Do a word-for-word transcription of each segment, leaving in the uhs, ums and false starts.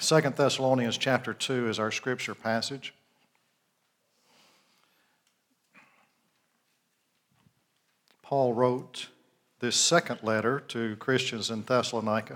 Second Thessalonians chapter two is our scripture passage. Paul wrote this second letter to Christians in Thessalonica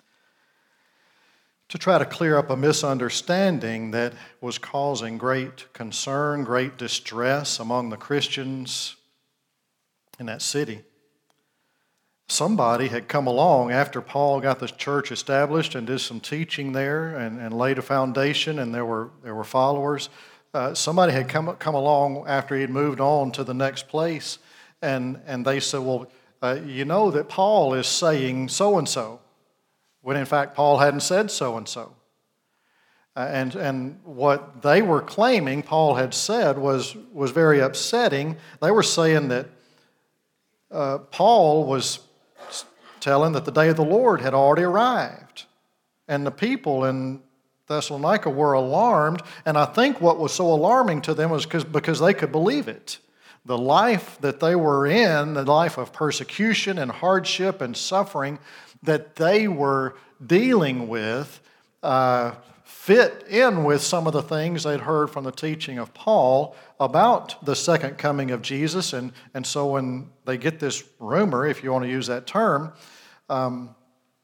to try to clear up a misunderstanding that was causing great concern, great distress among the Christians in that city. Somebody had come along after Paul got the church established and did some teaching there and, and laid a foundation, and there were there were followers. Uh, somebody had come come along after he had moved on to the next place, and, and they said, well, uh, you know that Paul is saying so-and-so, when in fact Paul hadn't said so-and-so. Uh, and and what they were claiming Paul had said was, was very upsetting. They were saying that uh, Paul was telling that the day of the Lord had already arrived. And the people in Thessalonica were alarmed, and I think what was so alarming to them was because, because they could believe it. The life that they were in, the life of persecution and hardship and suffering that they were dealing with, uh, fit in with some of the things they'd heard from the teaching of Paul about the second coming of Jesus. And, and so when they get this rumor, if you want to use that term, um,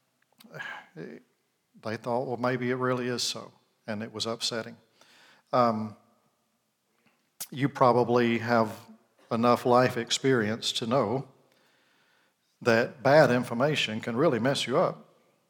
they thought, well, maybe it really is so. And it was upsetting. Um, you probably have enough life experience to know that bad information can really mess you up.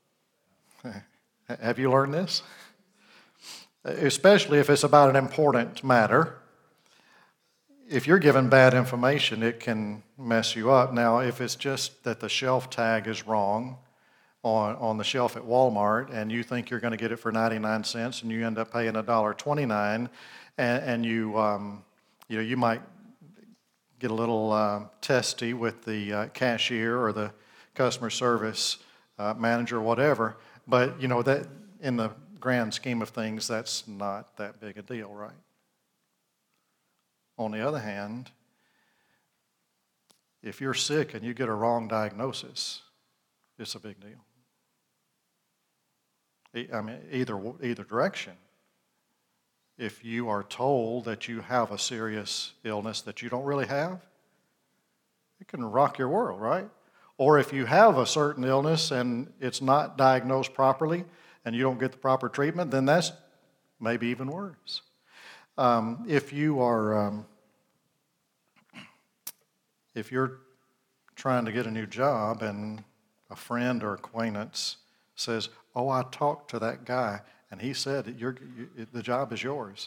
Have you learned this? Especially if it's about an important matter. If you're given bad information, it can mess you up. Now, if it's just that the shelf tag is wrong on, on the shelf at Walmart and you think you're going to get it for ninety-nine cents and you end up paying one dollar and twenty-nine cents and, and you, um, you know, you might get a little uh, testy with the uh, cashier or the customer service uh, manager or whatever, but, you know, that in the grand scheme of things, that's not that big a deal, right? On the other hand, if you're sick and you get a wrong diagnosis, it's a big deal. I mean, either either direction. If you are told that you have a serious illness that you don't really have, it can rock your world, right? Or if you have a certain illness and it's not diagnosed properly and you don't get the proper treatment, then that's maybe even worse. Um, if you are, um, if you're trying to get a new job and a friend or acquaintance says, oh, I talked to that guy, and he said that you're, you, the job is yours.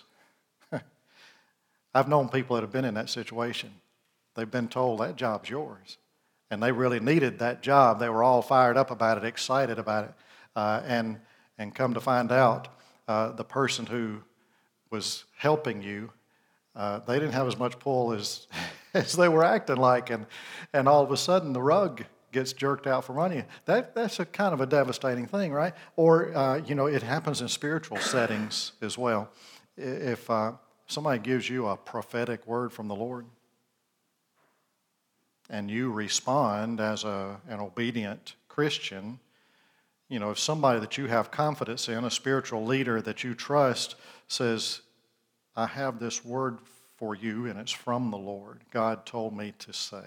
I've known people that have been in that situation. They've been told that job's yours. And they really needed that job. They were all fired up about it, excited about it. Uh, and, and come to find out, uh, the person who was helping you, uh, they didn't have as much pull as, as they were acting like. And, and all of a sudden, the rug gets jerked out from under you. That, that's a kind of a devastating thing, right? Or, uh, you know, it happens in spiritual settings as well. If uh, somebody gives you a prophetic word from the Lord and you respond as a, an obedient Christian, you know, if somebody that you have confidence in, a spiritual leader that you trust, says, I have this word for you and it's from the Lord. God told me to say.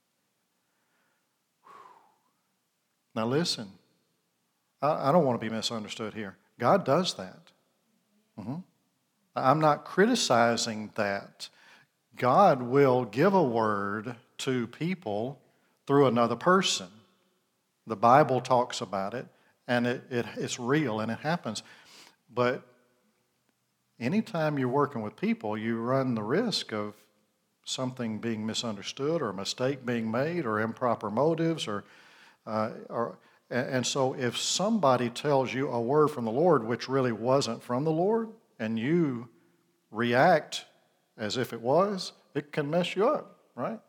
Now listen, I, I don't want to be misunderstood here. God does that. Mm-hmm. I'm not criticizing that. God will give a word to people through another person. The Bible talks about it, and it, it, it's real, and it happens. But anytime you're working with people, you run the risk of something being misunderstood or a mistake being made or improper motives or Uh, or, and so if somebody tells you a word from the Lord which really wasn't from the Lord, and you react as if it was, it can mess you up, right?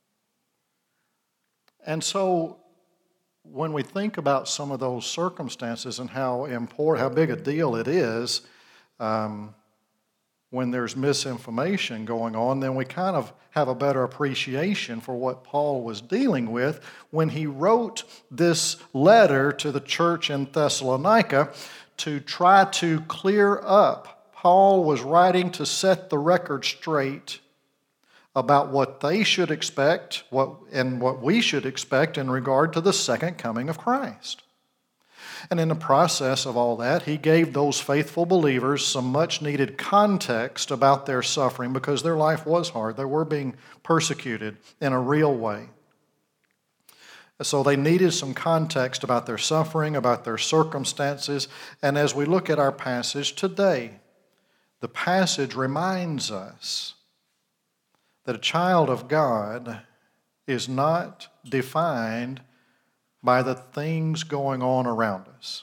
And so when we think about some of those circumstances and how important, how big a deal it is, um, when there's misinformation going on, then we kind of have a better appreciation for what Paul was dealing with when he wrote this letter to the church in Thessalonica to try to clear up. Paul was writing to set the record straight about what they should expect what, and what we should expect in regard to the second coming of Christ. And in the process of all that, he gave those faithful believers some much needed context about their suffering because their life was hard. They were being persecuted in a real way. So they needed some context about their suffering, about their circumstances. And as we look at our passage today, the passage reminds us that a child of God is not defined by the things going on around us,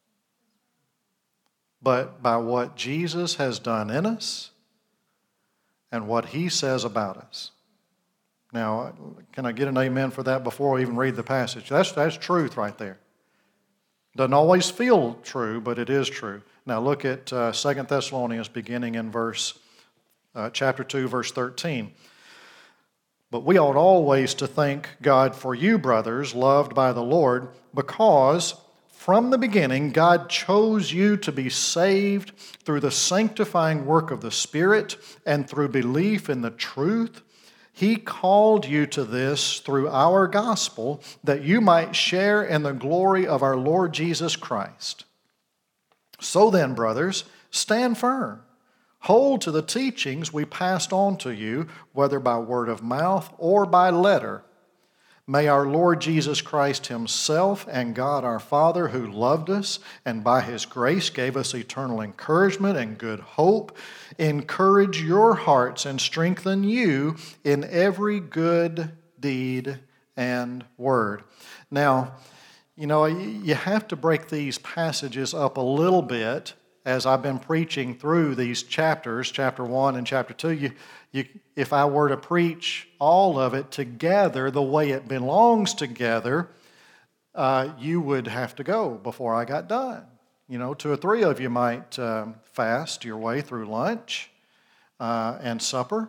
but by what Jesus has done in us and what He says about us. Now, can I get an amen for that before I even read the passage? That's, that's truth right there. Doesn't always feel true, but it is true. Now look at uh, Second Thessalonians beginning in verse, uh, chapter two, verse thirteen. But we ought always to thank God for you, brothers, loved by the Lord, because from the beginning God chose you to be saved through the sanctifying work of the Spirit and through belief in the truth. He called you to this through our gospel, that you might share in the glory of our Lord Jesus Christ. So then, brothers, stand firm. Hold to the teachings we passed on to you, whether by word of mouth or by letter. May our Lord Jesus Christ Himself and God our Father, who loved us and by His grace gave us eternal encouragement and good hope, encourage your hearts and strengthen you in every good deed and word. Now, you know, you have to break these passages up a little bit. As I've been preaching through these chapters, chapter one and chapter two, you, you, if I were to preach all of it together the way it belongs together, uh, you would have to go before I got done. You know, two or three of you might um, fast your way through lunch uh, and supper.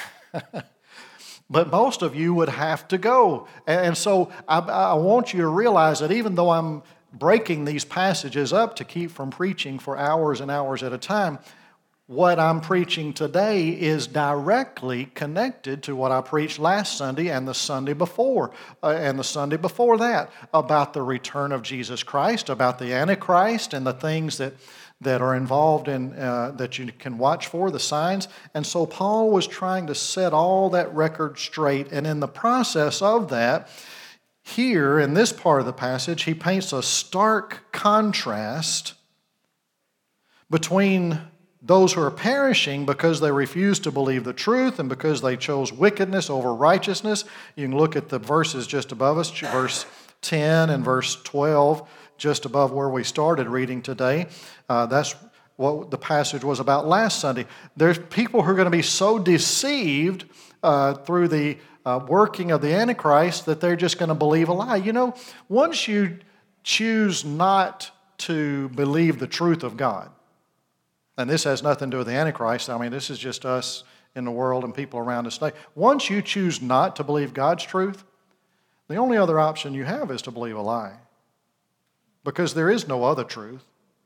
But most of you would have to go. And so I, I want you to realize that even though I'm breaking these passages up to keep from preaching for hours and hours at a time, what I'm preaching today is directly connected to what I preached last Sunday and the Sunday before, uh, and the Sunday before that, about the return of Jesus Christ, about the Antichrist and the things that, that are involved in, uh, that you can watch for, the signs. And so Paul was trying to set all that record straight, and in the process of that, here, in this part of the passage, he paints a stark contrast between those who are perishing because they refuse to believe the truth and because they chose wickedness over righteousness. You can look at the verses just above us, verse ten and verse twelve, just above where we started reading today. Uh, that's what the passage was about last Sunday. There's people who are going to be so deceived uh, through the Uh, working of the Antichrist that they're just going to believe a lie. You know, once you choose not to believe the truth of God, and this has nothing to do with the Antichrist, I mean, this is just us in the world and people around us today. Once you choose not to believe God's truth, the only other option you have is to believe a lie, because there is no other truth.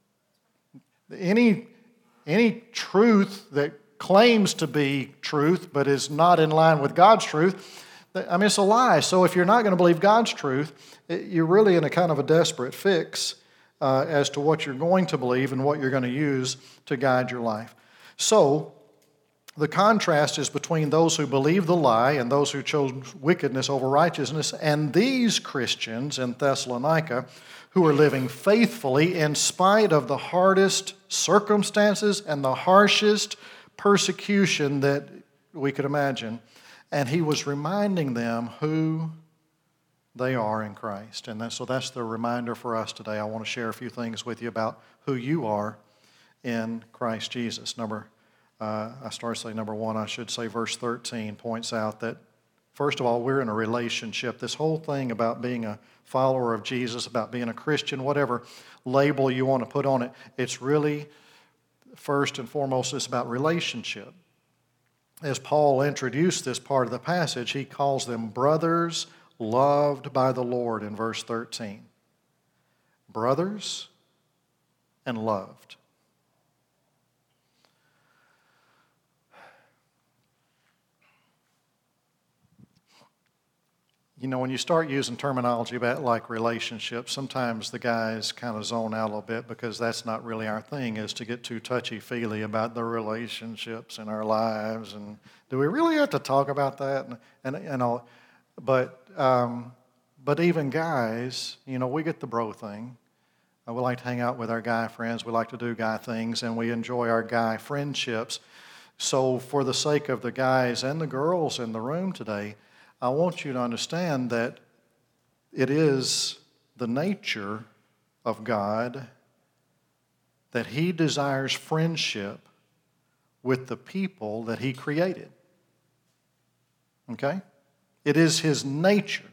Any, any truth that claims to be truth but is not in line with God's truth, I mean, it's a lie. So if you're not going to believe God's truth, you're really in a kind of a desperate fix uh, as to what you're going to believe and what you're going to use to guide your life. So the contrast is between those who believe the lie and those who chose wickedness over righteousness, and these Christians in Thessalonica who are living faithfully in spite of the hardest circumstances and the harshest persecution that we could imagine. And he was reminding them who they are in Christ. And that, so that's the reminder for us today. I want to share a few things with you about who you are in Christ Jesus. Number, uh, I started to say number one, I should say verse thirteen points out that, first of all, we're in a relationship. This whole thing about being a follower of Jesus, about being a Christian, whatever label you want to put on it, it's really, first and foremost, it's about relationship. As Paul introduced this part of the passage, he calls them brothers loved by the Lord in verse thirteen. Brothers and loved. You know, when you start using terminology about like relationships, sometimes the guys kind of zone out a little bit because that's not really our thing, is to get too touchy-feely about the relationships in our lives. And do we really have to talk about that? And, and, and all. But, um, but even guys, you know, we get the bro thing. Uh, we like to hang out with our guy friends. We like to do guy things, and we enjoy our guy friendships. So for the sake of the guys and the girls in the room today, I want you to understand that it is the nature of God that He desires friendship with the people that He created. Okay? It is His nature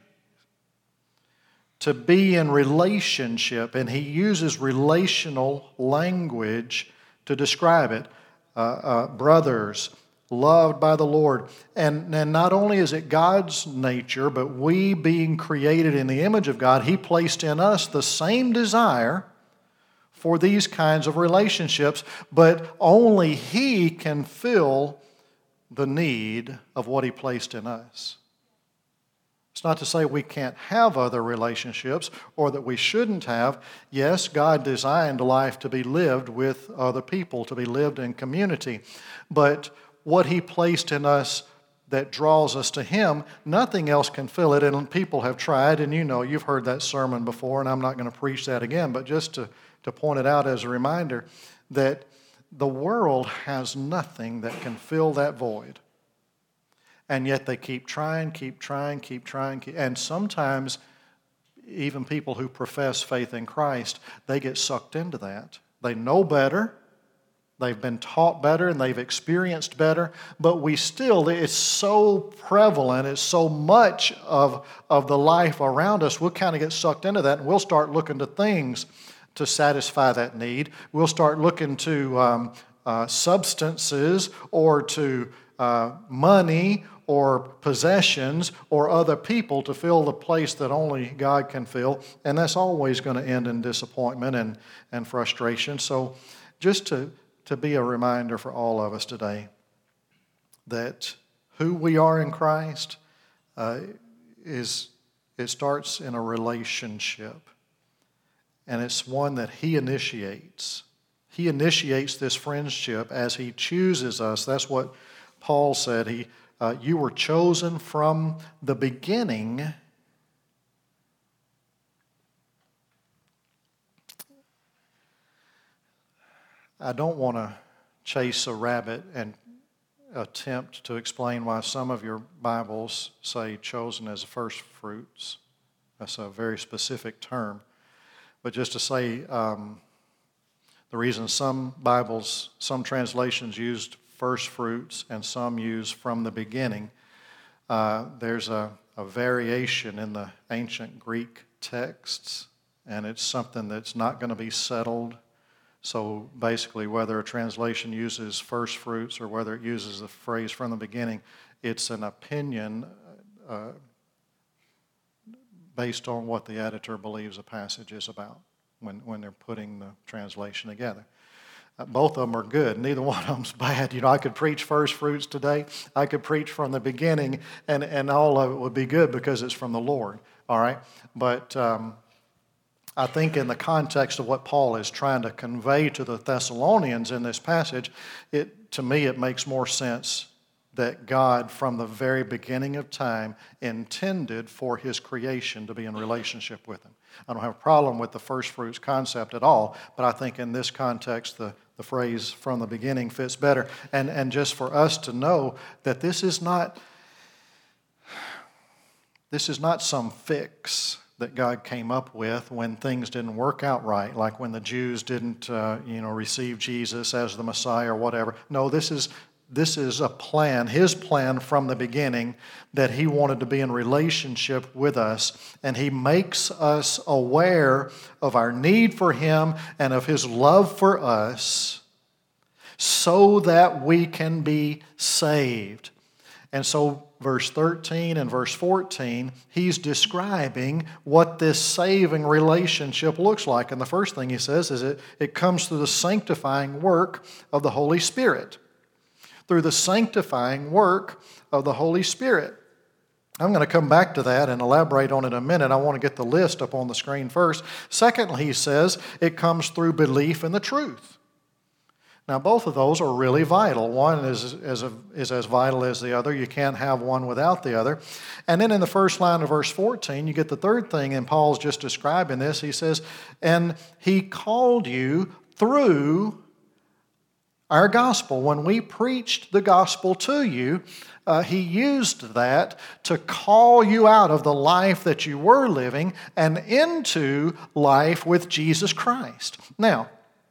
to be in relationship, and He uses relational language to describe it. Uh, uh, brothers, loved by the Lord. And, and not only is it God's nature, but we being created in the image of God, He placed in us the same desire for these kinds of relationships, but only He can fill the need of what He placed in us. It's not to say we can't have other relationships or that we shouldn't have. Yes, God designed life to be lived with other people, to be lived in community. But what He placed in us that draws us to Him, nothing else can fill it. And people have tried, and you know, you've heard that sermon before, and I'm not going to preach that again, but just to, to point it out as a reminder that the world has nothing that can fill that void. And yet they keep trying, keep trying, keep trying. Keep, and sometimes even people who profess faith in Christ, they get sucked into that. They know better. They've been taught better and they've experienced better, but we still, it's so prevalent, it's so much of, of the life around us, we'll kind of get sucked into that and we'll start looking to things to satisfy that need. We'll start looking to um, uh, substances or to uh, money or possessions or other people to fill the place that only God can fill, and that's always going to end in disappointment and, and frustration. So just to to be a reminder for all of us today that who we are in Christ uh, is, it starts in a relationship. And it's one that He initiates. He initiates this friendship as He chooses us. That's what Paul said. He, uh, you were chosen from the beginning. I don't want to chase a rabbit and attempt to explain why some of your Bibles say chosen as first fruits. That's a very specific term. But just to say um, the reason some Bibles, some translations used first fruits and some use from the beginning, uh, there's a, a variation in the ancient Greek texts, and it's something that's not going to be settled. So basically, whether a translation uses first fruits or whether it uses the phrase from the beginning, it's an opinion uh, based on what the editor believes a passage is about when, when they're putting the translation together. Uh, both of them are good. Neither one of them's bad. You know, I could preach first fruits today. I could preach from the beginning, and, and all of it would be good because it's from the Lord. All right? But Um, I think in the context of what Paul is trying to convey to the Thessalonians in this passage, it, to me it makes more sense that God, from the very beginning of time, intended for His creation to be in relationship with Him. I don't have a problem with the first fruits concept at all, but I think in this context the, the phrase from the beginning fits better. And, and just for us to know that this is not, this is not some fix that God came up with when things didn't work out right, like when the Jews didn't, uh, you know, receive Jesus as the Messiah or whatever. No, this is this is a plan, His plan from the beginning, that He wanted to be in relationship with us, and He makes us aware of our need for Him and of His love for us, so that we can be saved. And so verse thirteen and verse fourteen, he's describing what this saving relationship looks like. And the first thing he says is it, it comes through the sanctifying work of the Holy Spirit. Through the sanctifying work of the Holy Spirit. I'm going to come back to that and elaborate on it in a minute. I want to get the list up on the screen first. Secondly, he says it comes through belief in the truth. Now, both of those are really vital. One is, is, a, is as vital as the other. You can't have one without the other. And then in the first line of verse fourteen, you get the third thing, and Paul's just describing this. He says, and he called you through our gospel. When we preached the gospel to you, uh, he used that to call you out of the life that you were living and into life with Jesus Christ. Now,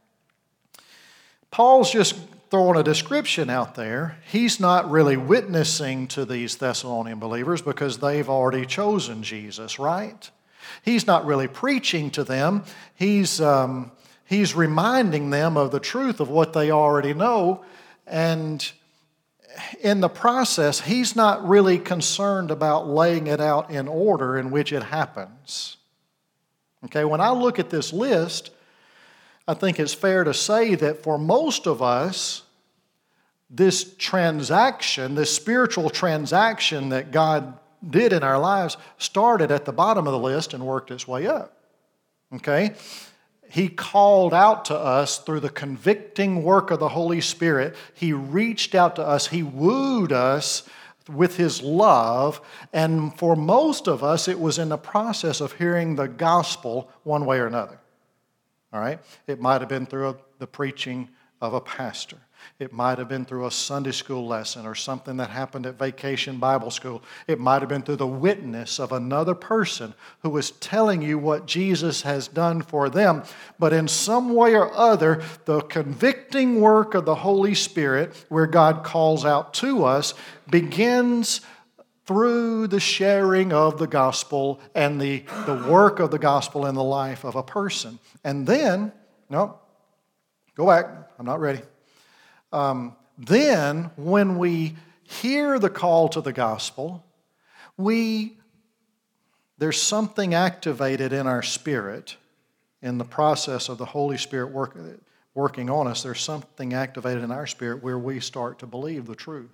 Paul's just throwing a description out there. He's not really witnessing to these Thessalonian believers because they've already chosen Jesus, right? He's not really preaching to them. He's, um, he's reminding them of the truth of what they already know. And in the process, he's not really concerned about laying it out in order in which it happens. Okay, when I look at this list, I think it's fair to say that for most of us, this transaction, this spiritual transaction that God did in our lives started at the bottom of the list and worked its way up. Okay? He called out to us through the convicting work of the Holy Spirit. He reached out to us. He wooed us with His love. And for most of us, it was in the process of hearing the gospel one way or another. All right? It might have been through the preaching of a pastor. It might have been through a Sunday school lesson or something that happened at Vacation Bible School. It might have been through the witness of another person who was telling you what Jesus has done for them. But in some way or other, the convicting work of the Holy Spirit, where God calls out to us, begins through the sharing of the gospel and the, the work of the gospel in the life of a person. And then, no, go back, I'm not ready. Um, then, when we hear the call to the gospel, we there's something activated in our spirit in the process of the Holy Spirit work, working on us. There's something activated in our spirit where we start to believe the truth.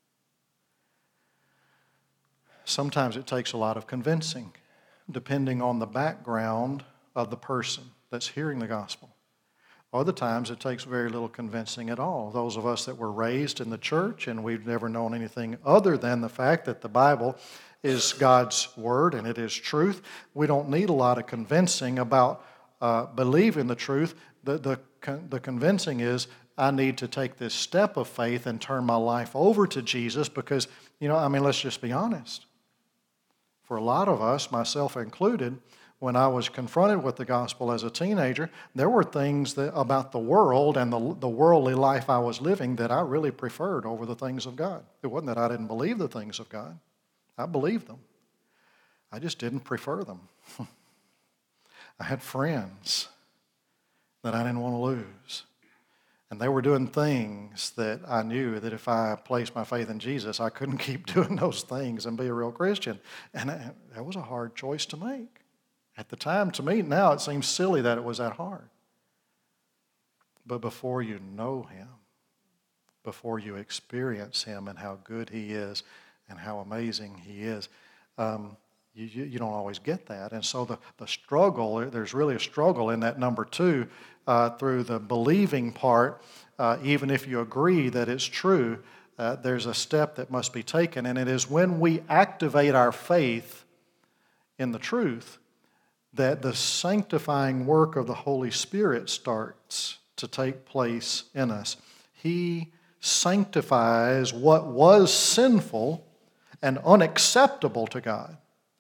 Sometimes it takes a lot of convincing, depending on the background of the person that's hearing the gospel. Other times it takes very little convincing at all. Those of us that were raised in the church and we've never known anything other than the fact that the Bible is God's Word and it is truth, we don't need a lot of convincing about uh, believing the truth. The, the, the convincing is I need to take this step of faith and turn my life over to Jesus because, you know, I mean, let's just be honest. For a lot of us, myself included, when I was confronted with the gospel as a teenager, there were things that, about the world and the, the worldly life I was living that I really preferred over the things of God. It wasn't that I didn't believe the things of God. I believed them. I just didn't prefer them. I had friends that I didn't want to lose. And they were doing things that I knew that if I placed my faith in Jesus, I couldn't keep doing those things and be a real Christian. And that was a hard choice to make. At the time, to me, now it seems silly that it was that hard. But before you know Him, before you experience Him and how good He is and how amazing He is, um, you, you, you don't always get that. And so the, the struggle, there's really a struggle in that number two uh, through the believing part. Uh, even if you agree that it's true, uh, there's a step that must be taken. And it is when we activate our faith in the truth that the sanctifying work of the Holy Spirit starts to take place in us. He sanctifies what was sinful and unacceptable to God.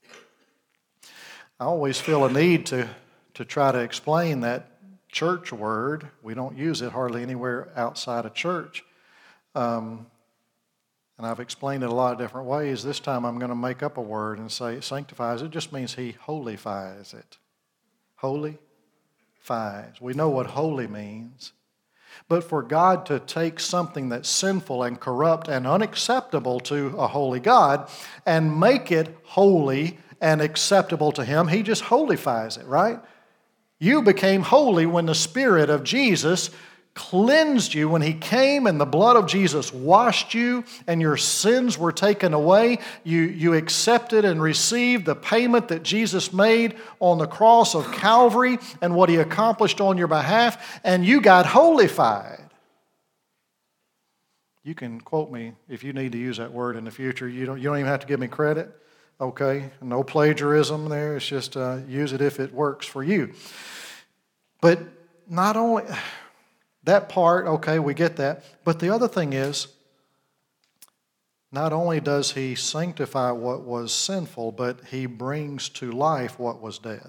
I always feel a need to, to try to explain that church word. We don't use it hardly anywhere outside of church. Um, And I've explained it a lot of different ways. This time I'm going to make up a word and say sanctifies. It just means He holifies it. Holy-fies. We know what holy means. But for God to take something that's sinful and corrupt and unacceptable to a holy God and make it holy and acceptable to Him, He just holifies it, right? You became holy when the Spirit of Jesus cleansed you, when He came and the blood of Jesus washed you and your sins were taken away. You, you accepted and received the payment that Jesus made on the cross of Calvary and what He accomplished on your behalf, and you got holified. You can quote me if you need to use that word in the future. You don't, you don't even have to give me credit. Okay? No plagiarism there. It's just uh, use it if it works for you. But not only... That part, okay, we get that. But the other thing is, not only does He sanctify what was sinful, but He brings to life what was dead.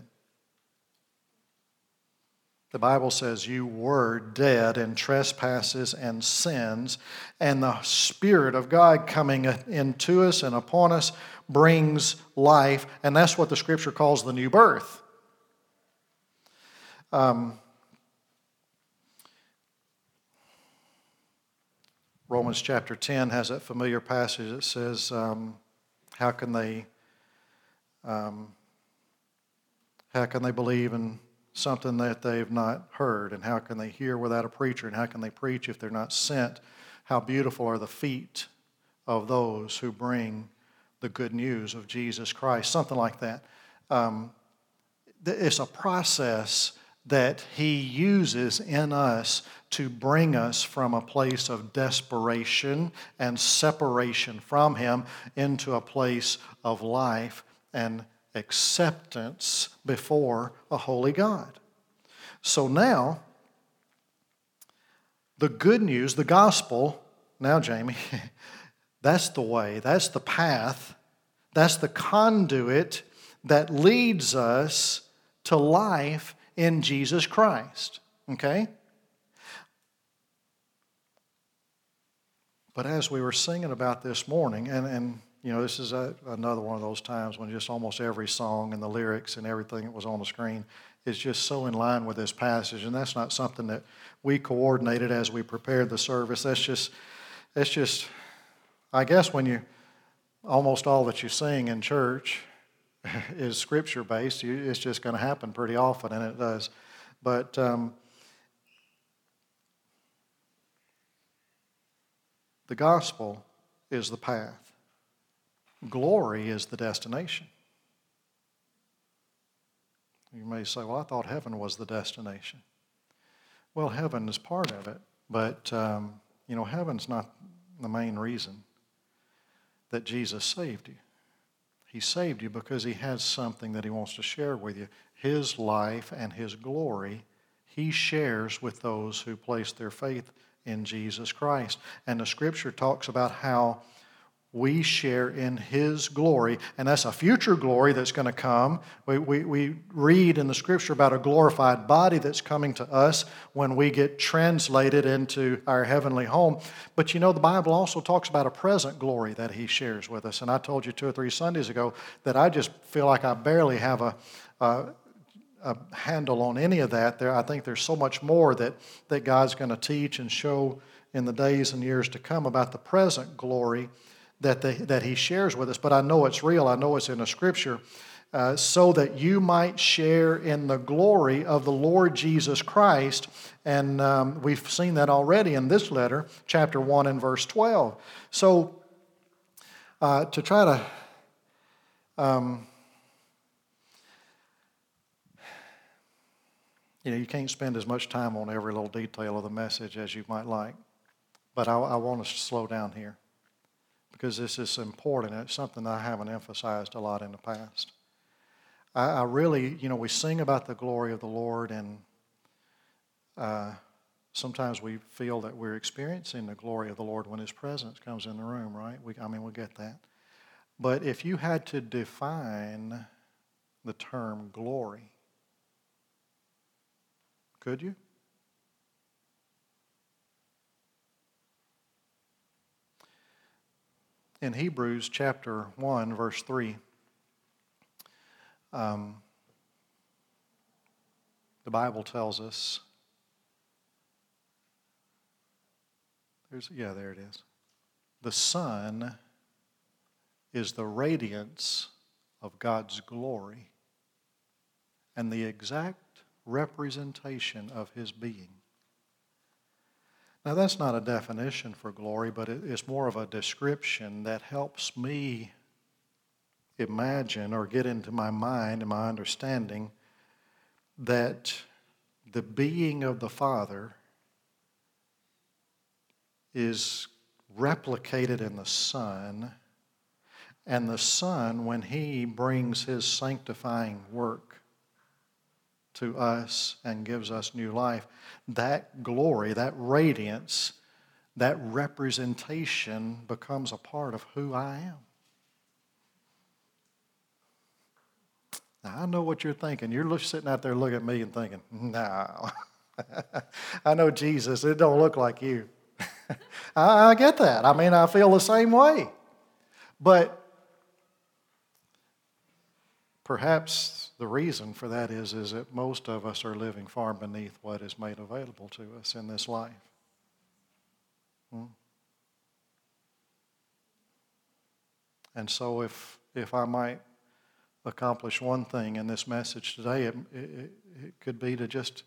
The Bible says you were dead in trespasses and sins, and the Spirit of God coming into us and upon us brings life, and that's what the Scripture calls the new birth. Um... Romans chapter ten has that familiar passage that says, um, how can they um, how can they believe in something that they've not heard? And how can they hear without a preacher? And how can they preach if they're not sent? How beautiful are the feet of those who bring the good news of Jesus Christ? Something like that. Um, it's a process that He uses in us to bring us from a place of desperation and separation from Him into a place of life and acceptance before a holy God. So now, the good news, the gospel, now Jamie, that's the way, that's the path, that's the conduit that leads us to life in Jesus Christ. Okay? But as we were singing about this morning, and, and you know, this is a, another one of those times when just almost every song and the lyrics and everything that was on the screen is just so in line with this passage, and that's not something that we coordinated as we prepared the service. That's just, that's just, I guess when you, almost all that you sing in church is Scripture-based, it's just going to happen pretty often, and it does. But um, the gospel is the path. Glory is the destination. You may say, well, I thought heaven was the destination. Well, heaven is part of it, but, um, you know, heaven's not the main reason that Jesus saved you. He saved you because He has something that He wants to share with you. His life and His glory He shares with those who place their faith in Jesus Christ. And the Scripture talks about how we share in His glory, and that's a future glory that's going to come. We, we, we read in the Scripture about a glorified body that's coming to us when we get translated into our heavenly home. But you know, the Bible also talks about a present glory that He shares with us. And I told you two or three Sundays ago that I just feel like I barely have a, a, a handle on any of that. There, I think there's so much more that, that God's going to teach and show in the days and years to come about the present glory that they, that He shares with us. But I know it's real. I know it's in the Scripture, uh, so that you might share in the glory of the Lord Jesus Christ. And um, we've seen that already in this letter, chapter one and verse twelve. So uh, to try to um, you know, you can't spend as much time on every little detail of the message as you might like. But I, I want us to slow down here, because this is important. It's something that I haven't emphasized a lot in the past. I, I really, you know, we sing about the glory of the Lord, and uh, sometimes we feel that we're experiencing the glory of the Lord when His presence comes in the room, right? We, I mean, we get that. But if you had to define the term glory, could you? In Hebrews chapter one, verse three, um, the Bible tells us There's, yeah, there it is. The Son is the radiance of God's glory and the exact representation of His being. Now, that's not a definition for glory, but it's more of a description that helps me imagine or get into my mind and my understanding that the being of the Father is replicated in the Son, and the Son, when He brings His sanctifying work to us and gives us new life, that glory, that radiance, that representation becomes a part of who I am. Now, I know what you're thinking. You're sitting out there looking at me and thinking, no. I know Jesus. It don't look like you. I, I get that. I mean, I feel the same way. But perhaps the reason for that is, is that most of us are living far beneath what is made available to us in this life. Hmm? And so if if I might accomplish one thing in this message today, it, it, it could be to just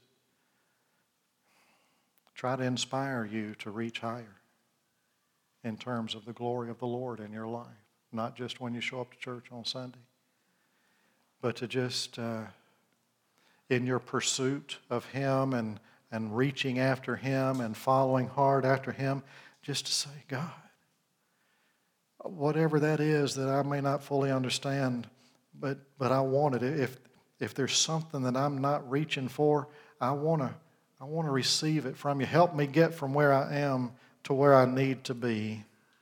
try to inspire you to reach higher in terms of the glory of the Lord in your life. Not just when you show up to church on Sunday, but to just, uh, in your pursuit of Him and, and reaching after Him and following hard after Him, just to say, God, whatever that is that I may not fully understand, but but I want it. If if there's something that I'm not reaching for, I want to I want to receive it from you. Help me get from where I am to where I need to be.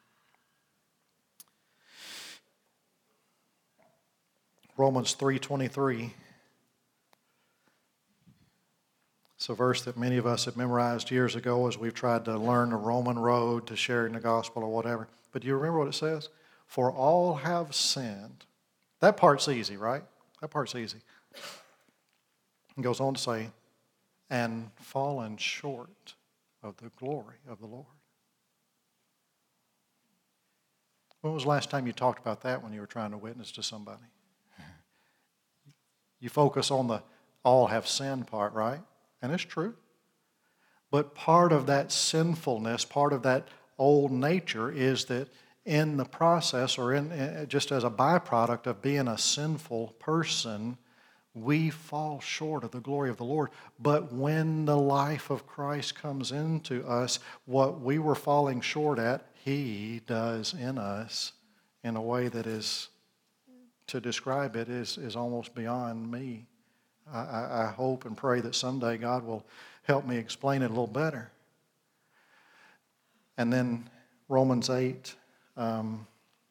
Romans three twenty-three. It's a verse that many of us have memorized years ago as we've tried to learn the Roman road to sharing the gospel or whatever. But do you remember what it says? For all have sinned. That part's easy, right? That part's easy. It goes on to say, and fallen short of the glory of the Lord. When was the last time you talked about that when you were trying to witness to somebody? You focus on the all have sinned part, right? And it's true. But part of that sinfulness, part of that old nature is that in the process or in just as a byproduct of being a sinful person, we fall short of the glory of the Lord. But when the life of Christ comes into us, what we were falling short at, He does in us in a way that is, to describe it, is, is almost beyond me. I, I, I hope and pray that someday God will help me explain it a little better. And then Romans eight. Um,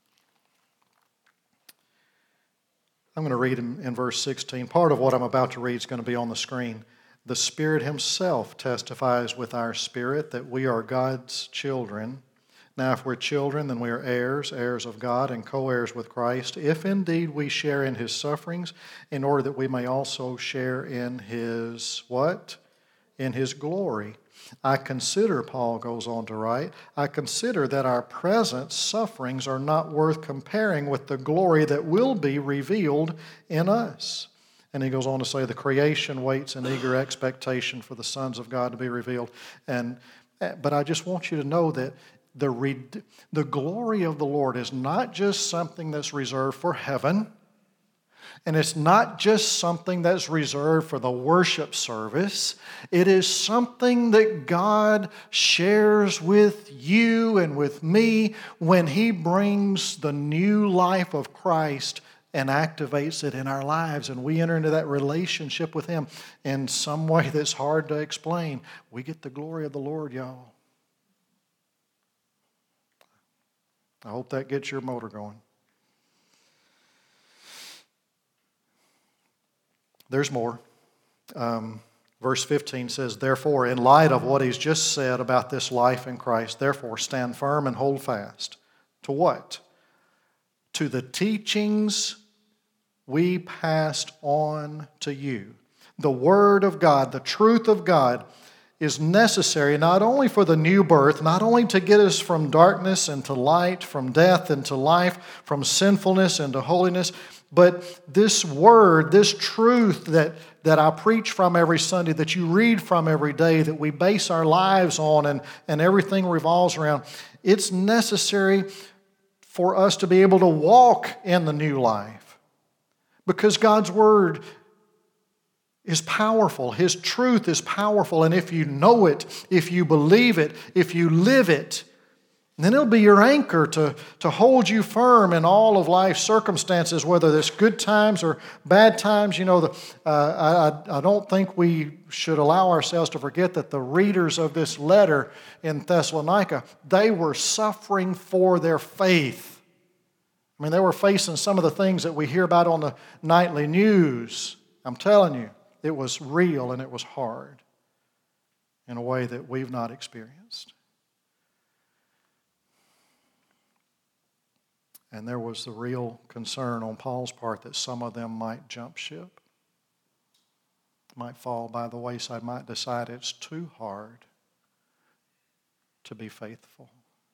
I'm going to read in, in verse sixteen. Part of what I'm about to read is going to be on the screen. The Spirit Himself testifies with our spirit that we are God's children. Now, if we're children, then we are heirs, heirs of God, and co-heirs with Christ, if indeed we share in His sufferings, in order that we may also share in His what? In His glory. I consider, Paul goes on to write, I consider that our present sufferings are not worth comparing with the glory that will be revealed in us. And he goes on to say, the creation waits in eager expectation for the sons of God to be revealed. And but I just want you to know that the, the glory of the Lord is not just something that's reserved for heaven. And it's not just something that's reserved for the worship service. It is something that God shares with you and with me when He brings the new life of Christ and activates it in our lives. And we enter into that relationship with Him in some way that's hard to explain. We get the glory of the Lord, y'all. I hope that gets your motor going. There's more. Um, verse fifteen says, therefore, in light of what he's just said about this life in Christ, therefore stand firm and hold fast. To what? To the teachings we passed on to you. The Word of God, the truth of God. is necessary not only for the new birth, not only to get us from darkness into light, from death into life, from sinfulness into holiness, but this word, this truth that, that I preach from every Sunday, that you read from every day, that we base our lives on and, and everything revolves around, it's necessary for us to be able to walk in the new life. Because God's word is powerful. His truth is powerful. And if you know it, if you believe it, if you live it, then it'll be your anchor to, to hold you firm in all of life's circumstances, whether there's good times or bad times. You know, the, uh, I, I don't think we should allow ourselves to forget that the readers of this letter in Thessalonica, they were suffering for their faith. I mean, they were facing some of the things that we hear about on the nightly news. I'm telling you, it was real and it was hard in a way that we've not experienced. And there was the real concern on Paul's part that some of them might jump ship, might fall by the wayside, might decide it's too hard to be faithful.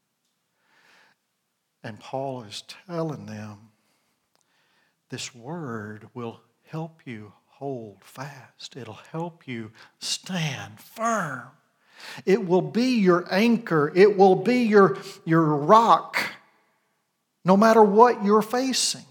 And Paul is telling them, this word will help you hold fast. It'll help you stand firm. It will be your anchor. It will be your, your rock, no matter what you're facing.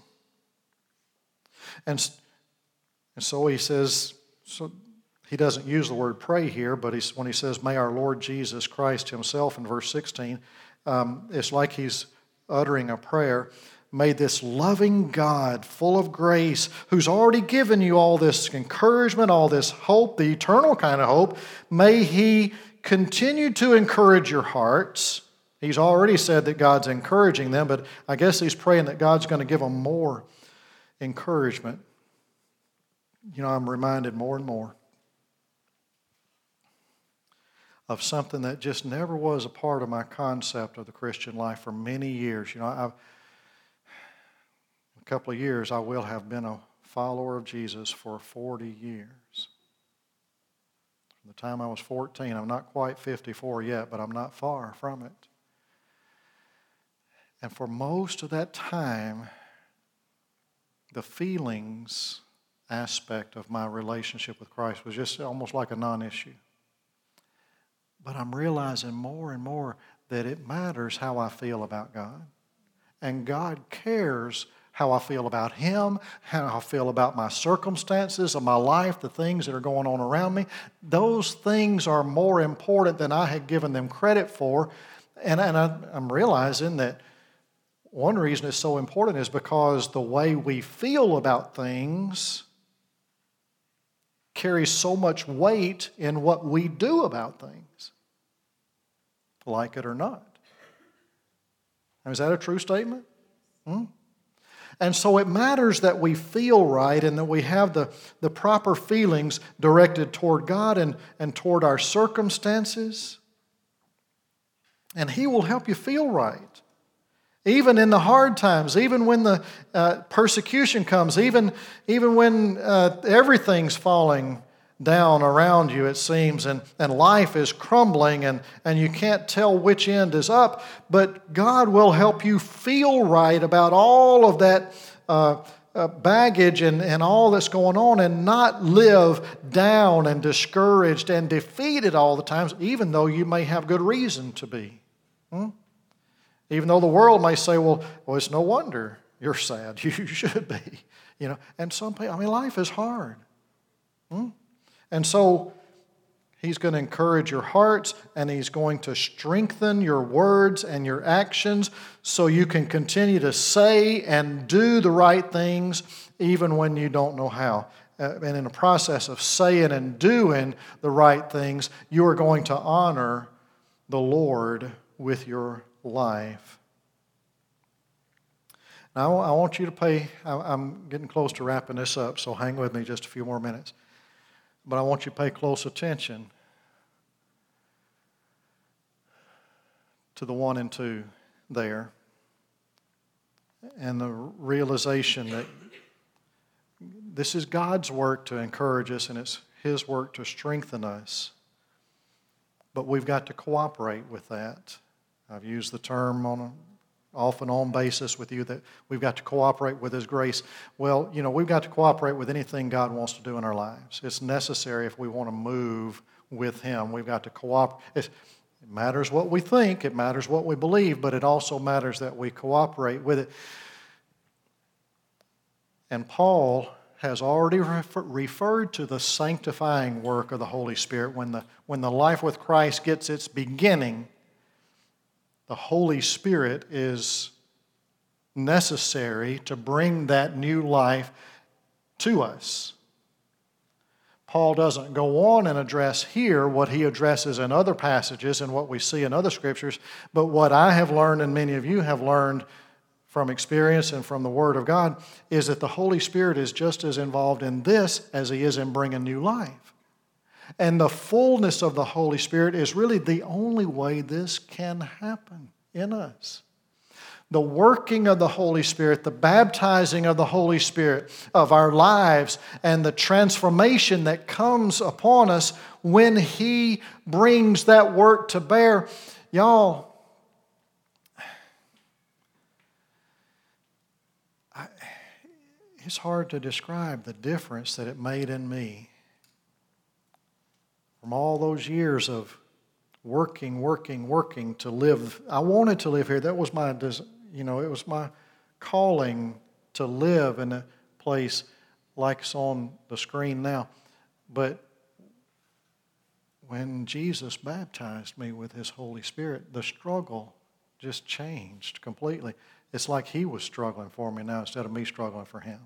And, and so he says, so he doesn't use the word pray here, but he's, when he says, may our Lord Jesus Christ himself in verse sixteen, um, it's like he's uttering a prayer. May this loving God, full of grace, who's already given you all this encouragement, all this hope, the eternal kind of hope, may He continue to encourage your hearts. He's already said that God's encouraging them, but I guess he's praying that God's going to give them more encouragement. You know, I'm reminded more and more of something that just never was a part of my concept of the Christian life for many years. You know, I've a couple of years, I will have been a follower of Jesus for forty years. From the time I was fourteen, I'm not quite fifty-four yet, but I'm not far from it. And for most of that time, the feelings aspect of my relationship with Christ was just almost like a non-issue. But I'm realizing more and more that it matters how I feel about God. And God cares how I feel about Him, how I feel about my circumstances of my life, the things that are going on around me. Those things are more important than I had given them credit for. And, and I, I'm realizing that one reason it's so important is because the way we feel about things carries so much weight in what we do about things, like it or not. Now, is that a true statement? Hmm? And so it matters that we feel right and that we have the, the proper feelings directed toward God and, and toward our circumstances. And He will help you feel right. Even in the hard times, even when the uh, persecution comes, even, even when uh, everything's falling down around you, it seems, and, and life is crumbling and, and you can't tell which end is up, but God will help you feel right about all of that uh, uh, baggage and, and all that's going on and not live down and discouraged and defeated all the times, even though you may have good reason to be. Hmm? Even though the world may say, well, well, it's no wonder you're sad. You should be. You know, and some people, I mean, life is hard. Hmm? And so He's going to encourage your hearts and He's going to strengthen your words and your actions so you can continue to say and do the right things even when you don't know how. Uh, and in the process of saying and doing the right things, you are going to honor the Lord with your life. Now, I want you to pay, I'm getting close to wrapping this up, so hang with me just a few more minutes. But I want you to pay close attention to the one and two there and the realization that this is God's work to encourage us and it's His work to strengthen us. but we've got to cooperate with that. I've used the term on an off and on basis with you that we've got to cooperate with His grace. Well, you know, we've got to cooperate with anything God wants to do in our lives. It's necessary if we want to move with Him. We've got to cooperate. It matters what we think, it matters what we believe, but it also matters that we cooperate with it. And Paul has already refer, referred to the sanctifying work of the Holy Spirit. When the, when the life with Christ gets its beginning, the Holy Spirit is necessary to bring that new life to us. Paul doesn't go on and address here what he addresses in other passages and what we see in other scriptures, but what I have learned and many of you have learned from experience and from the Word of God is that the Holy Spirit is just as involved in this as He is in bringing new life. And the fullness of the Holy Spirit is really the only way this can happen in us. The working of the Holy Spirit, the baptizing of the Holy Spirit of our lives, and the transformation that comes upon us when He brings that work to bear. Y'all, I, it's hard to describe the difference that it made in me. From all those years of working, working, working to live. I wanted to live here. That was my, you know, it was my calling to live in a place like it's on the screen now. But when Jesus baptized me with His Holy Spirit, the struggle just changed completely. It's like He was struggling for me now instead of me struggling for Him.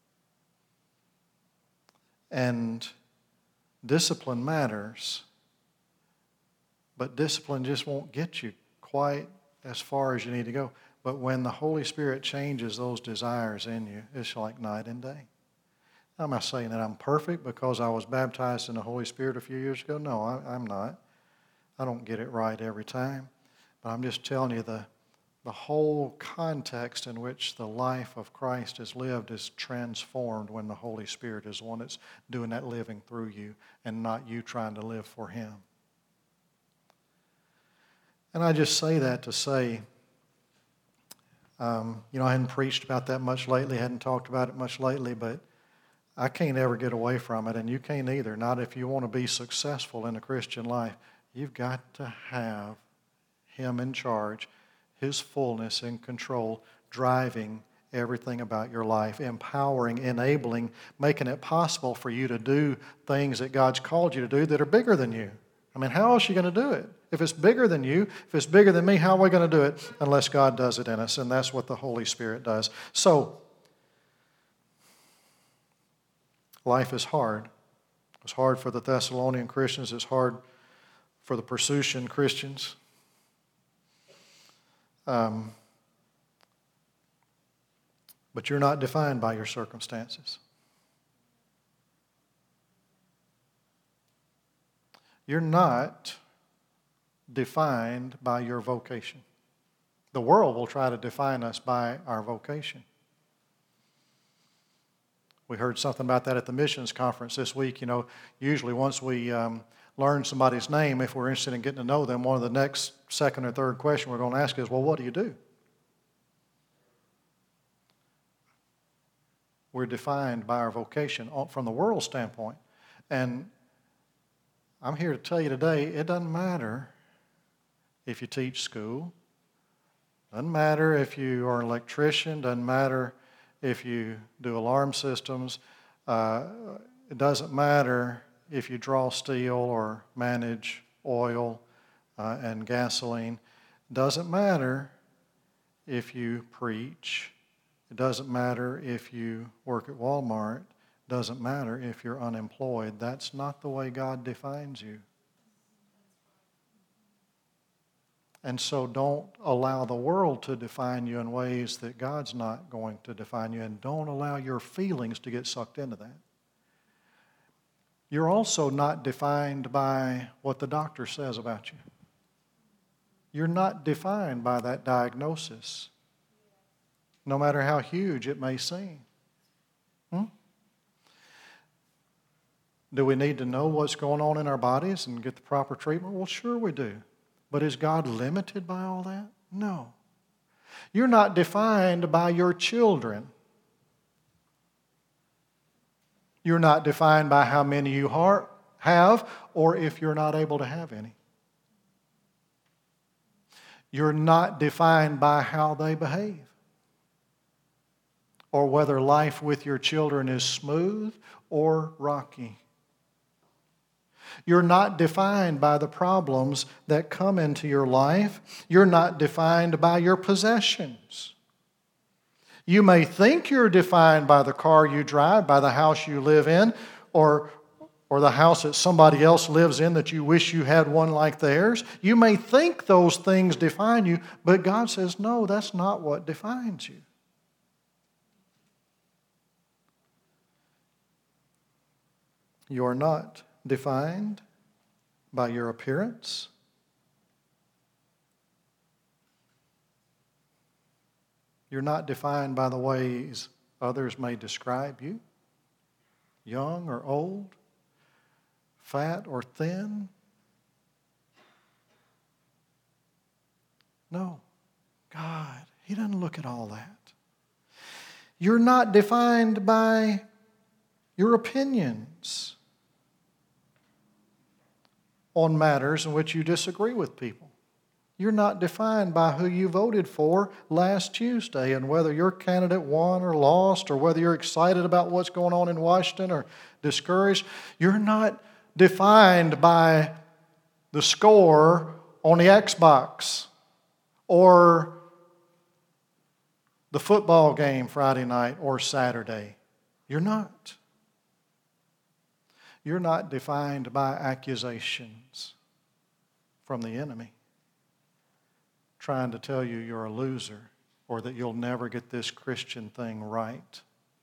And discipline matters, but discipline just won't get you quite as far as you need to go. But when the Holy Spirit changes those desires in you, it's like night and day. I'm not saying that I'm perfect because I was baptized in the Holy Spirit a few years ago. No, I, I'm not. I don't get it right every time. But I'm just telling you the, the whole context in which the life of Christ is lived is transformed when the Holy Spirit is the one that's doing that living through you and not you trying to live for Him. And I just say that to say, um, you know, I hadn't preached about that much lately, hadn't talked about it much lately, but I can't ever get away from it, and you can't either. Not if you want to be successful in the Christian life. You've got to have Him in charge, His fullness in control, driving everything about your life, empowering, enabling, making it possible for you to do things that God's called you to do that are bigger than you. I mean, how else are you going to do it? If it's bigger than you, if it's bigger than me, how are we going to do it unless God does it in us? And that's what the Holy Spirit does. So, life is hard. It's hard for the Thessalonian Christians. It's hard for the Pursution Christians. Um, but you're not defined by your circumstances. You're not defined by your vocation. The world will try to define us by our vocation. We heard something about that at the missions conference this week. You know, usually once we um, learn somebody's name, if we're interested in getting to know them, one of the next second or third question we're going to ask is, well, what do you do? We're defined by our vocation from the world standpoint. And I'm here to tell you today, it doesn't matter if you teach school. Doesn't matter if you are an electrician. Doesn't matter if you do alarm systems. Uh, it doesn't matter if you draw steel or manage oil uh, and gasoline. It doesn't matter if you preach. It doesn't matter if you work at Walmart. It doesn't matter if you're unemployed. That's not the way God defines you. And so don't allow the world to define you in ways that God's not going to define you, and don't allow your feelings to get sucked into that. You're also not defined by what the doctor says about you. You're not defined by that diagnosis, no matter how huge it may seem. Hmm? Do we need to know what's going on in our bodies and get the proper treatment? Well, sure we do. But is God limited by all that? No. You're not defined by your children. You're not defined by how many you have or if you're not able to have any. You're not defined by how they behave or whether life with your children is smooth or rocky. You're not defined by the problems that come into your life. You're not defined by your possessions. You may think you're defined by the car you drive, by the house you live in, or, or the house that somebody else lives in that you wish you had one like theirs. You may think those things define you, but God says, no, that's not what defines you. You are not defined by your appearance. You're not defined by the ways others may describe you, young or old, fat or thin. No, God, He doesn't look at all that. You're not defined by your opinions on matters in which you disagree with people. You're not defined by who you voted for last Tuesday and whether your candidate won or lost or whether you're excited about what's going on in Washington or discouraged. You're not defined by the score on the Xbox or the football game Friday night or Saturday. You're not. You're not defined by accusations from the enemy trying to tell you you're a loser or that you'll never get this Christian thing right.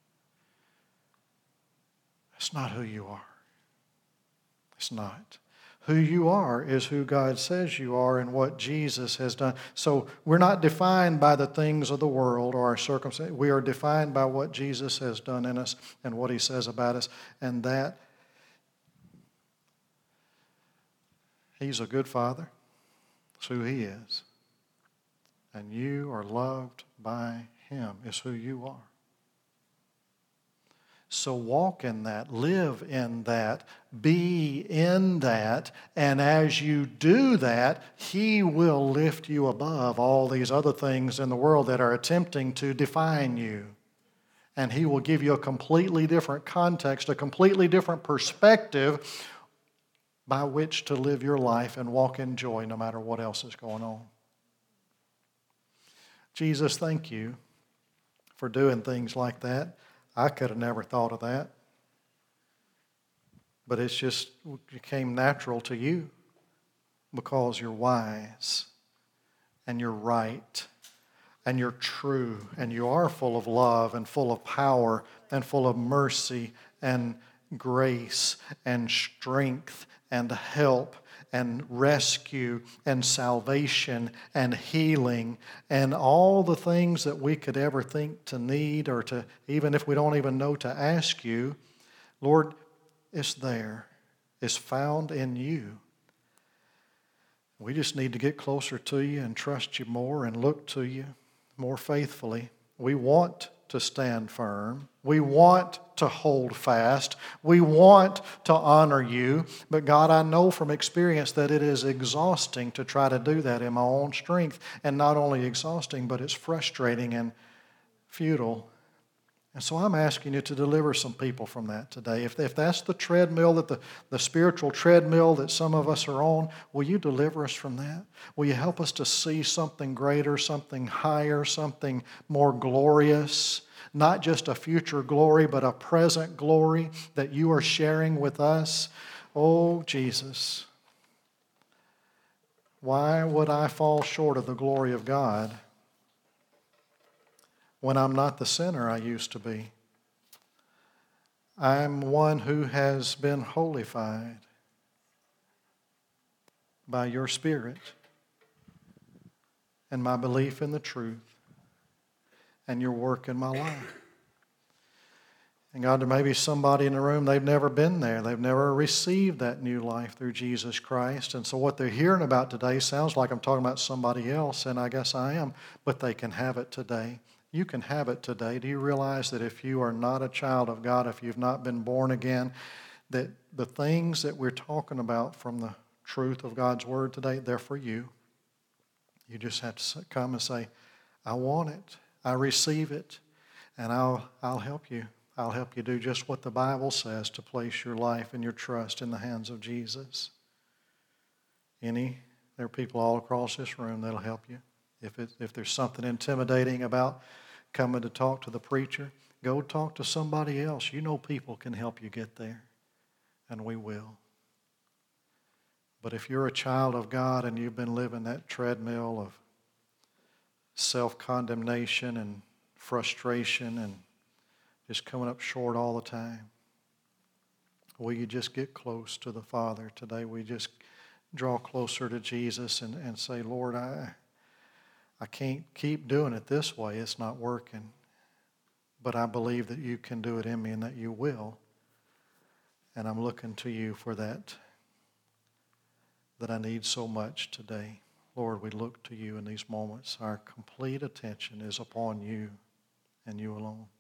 That's not who you are. It's not. Who you are is who God says you are and what Jesus has done. So we're not defined by the things of the world or our circumstances. We are defined by what Jesus has done in us and what He says about us. And that He's a good Father. That's who He is. And you are loved by Him. It's who you are. So walk in that, live in that, be in that, and as you do that, He will lift you above all these other things in the world that are attempting to define you. And He will give you a completely different context, a completely different perspective by which to live your life and walk in joy no matter what else is going on. Jesus, thank you for doing things like that. I could have never thought of that. But it's just it came natural to you because you're wise and you're right and you're true and you are full of love and full of power and full of mercy and grace and strength and help and rescue and salvation and healing and all the things that we could ever think to need or to, even if we don't even know to ask you, Lord, it's there. It's found in you. We just need to get closer to you and trust you more and look to you more faithfully. We want to stand firm. We want to hold fast. We want to honor you. But God, I know from experience that it is exhausting to try to do that in my own strength. And not only exhausting, but it's frustrating and futile. And so I'm asking you to deliver some people from that today. If, if that's the treadmill, that the, the spiritual treadmill that some of us are on, will you deliver us from that? Will you help us to see something greater, something higher, something more glorious? Not just a future glory, but a present glory that you are sharing with us. Oh, Jesus, why would I fall short of the glory of God when I'm not the sinner I used to be? I'm one who has been holified by your Spirit and my belief in the truth and your work in my life. And God, there may be somebody in the room, they've never been there. They've never received that new life through Jesus Christ. And so what they're hearing about today sounds like I'm talking about somebody else, and I guess I am, but they can have it today. You can have it today. Do you realize that if you are not a child of God, if you've not been born again, that the things that we're talking about from the truth of God's Word today, they're for you. You just have to come and say, I want it. I receive it. And I'll, I'll help you. I'll help you do just what the Bible says, to place your life and your trust in the hands of Jesus. Any, there are people all across this room that'll help you. If, it, if there's something intimidating about coming to talk to the preacher, go talk to somebody else. You know people can help you get there, and we will. But if you're a child of God and you've been living that treadmill of self-condemnation and frustration and just coming up short all the time, will you just get close to the Father today? We just draw closer to Jesus and, and say, Lord, I, I can't keep doing it this way. It's not working. But I believe that you can do it in me and that you will. And I'm looking to you for that, that I need so much today. Lord, we look to you in these moments. Our complete attention is upon you and you alone.